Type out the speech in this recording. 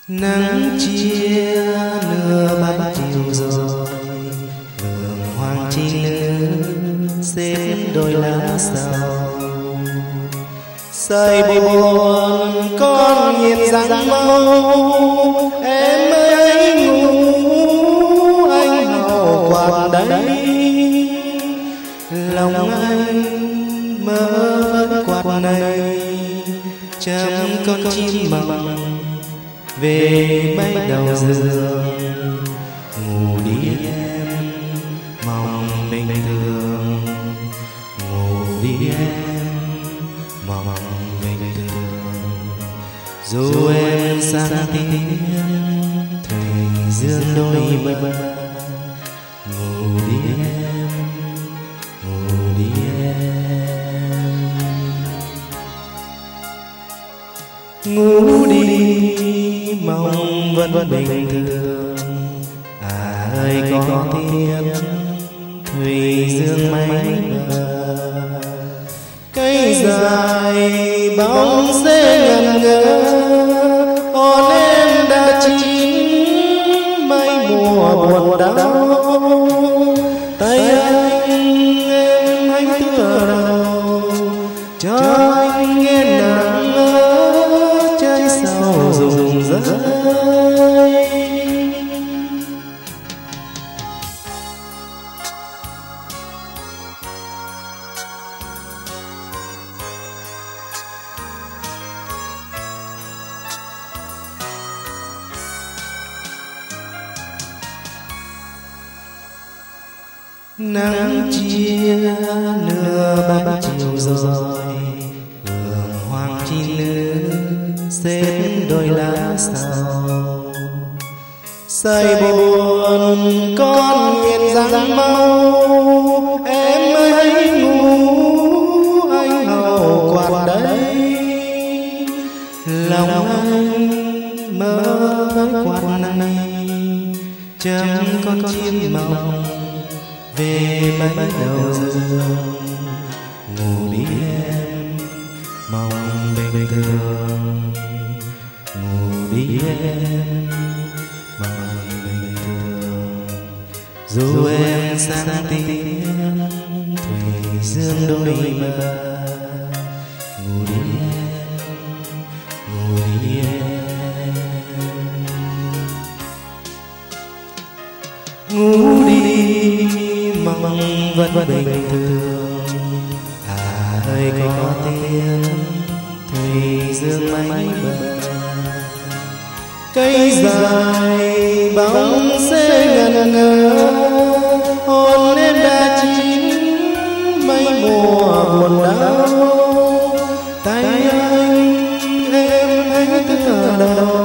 Nắng chia nửa bánh chiều rồi, vườn hoàng chi nữ xếp đôi lá sầu. Say buồn con nhìn răng mâu, em ơi ngủ anh hầu quạt đấy. Lòng anh mơ vẫn quạt này, chăm con chim mộng về mái đầu giường. Ngủ đi em mong bình thường, ngủ đi em mong bình thường. Dù em xa tiếng thầy dương đôi bờ, ngủ đi em, ngủ đi em, ngủ đi mong vẫn bình thường. À ơi có tiếng thủy dương mây bờ, cây dài bóng xế ngần ngơ. Hồn em đã chín mây mùa buồn đau, tay anh em hãy tựa đầu cho anh nghe nắng mơ trái sầu rụng rơi. Nắng chia nửa bánh chiều rồi, vườn hoàng chi nữ xếp đôi lá sầu. Say buồn con nghiền răng mau, em ơi ngủ anh hầu quạt đấy. Lòng anh mơ với quạt này, chăm con chim mộng về mái đầu giường. Ngủ đi em mong bình thường, ngủ đi em mong bình thường. Dù em xa tiếng thủy dương đôi bờ, ngủ đi em, ngủ đi em, ngủ đi mong vẫn bình thường. À ơi có tiếng thủy dương mây bờ, cây dài bóng xế ngần ngơ. Hồn em đã chín mây mùa buồn đau, tay anh em hãy tựa đầu